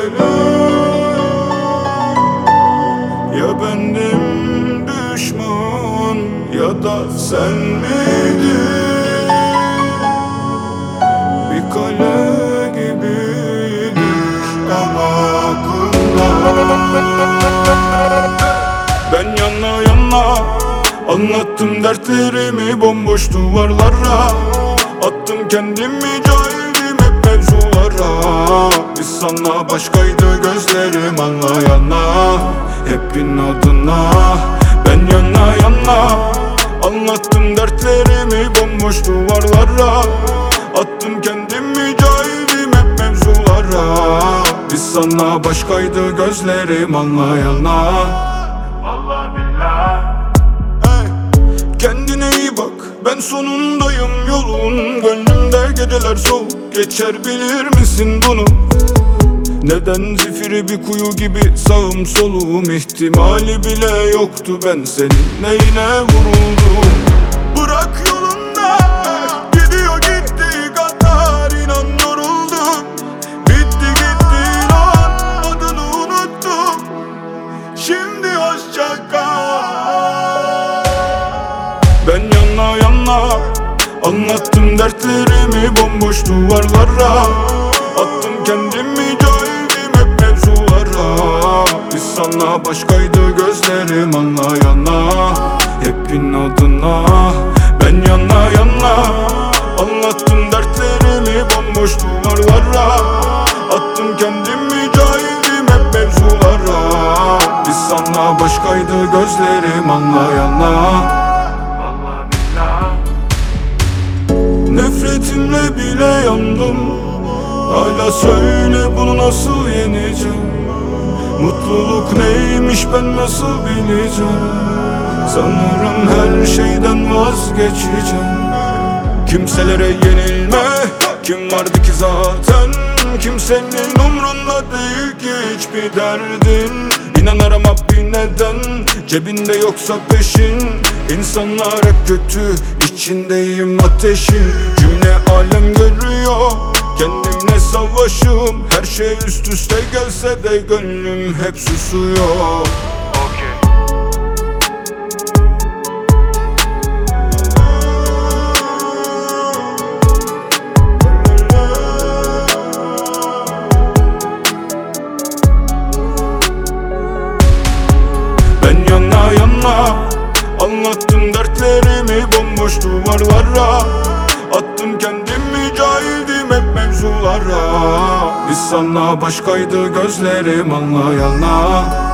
Ya bendim düşman ya da sen miydin? Bir kale gibiydik ama aklımda. Ben yana yana anlattım dertlerimi bomboş duvarlara. Attım kendimi cahildim hep mevzulara. Biz sana başkaydı gözlerim anlayana. Hep inadına ben yana yana anlattım dertlerimi bomboş duvarlara. Attım kendimi cahildim hep mevzulara. Biz sana başkaydı gözlerim anlayana. Allah billah. Kendine iyi bak, ben sonundayım yolun. Gönlümde geceler soğuk geçer, bilir misin bunu? Neden zifiri bir kuyu gibi sağım soluğum, ihtimali bile yoktu, ben senin neyine vuruldum. Bırak yolunda, gidiyor gittiği kadar, inan yoruldum. Bitti gittiğin an, adını unuttum. Şimdi hoşça kal. Ben yana yana anlattım dertlerimi bomboş duvarlara. Attım kendimi cahildim hep mevzulara. Biz sana başkaydı gözlerim anlayana. Hep inadına ben yana yana anlattım dertlerimi bomboş duvarlara. Attım kendimi cahildim hep mevzulara. Biz sana başkaydı gözlerim anlayana. Nefretimle bile yandım. Hala söyle bunu nasıl yeneceğim? Mutluluk neymiş ben nasıl bileceğim? Sanırım her şeyden vazgeçeceğim. Kimselere yenilme, kim vardı ki zaten? Kimsenin umrunda değil ki hiçbir derdin. İnan arama bir neden, cebinde yoksa peşin. İnsanlar hep kötü, içindeyim ateşin. Cümle alem görüyor, kendimle savaşım. Her şey üst üste gelse de gönlüm hep susuyor. Ben yana yana anlattım dertlerimi bomboş duvarlara. Attım kendimi cahildim hep mevzulara. Biz sana başkaydı gözlerim anlayana.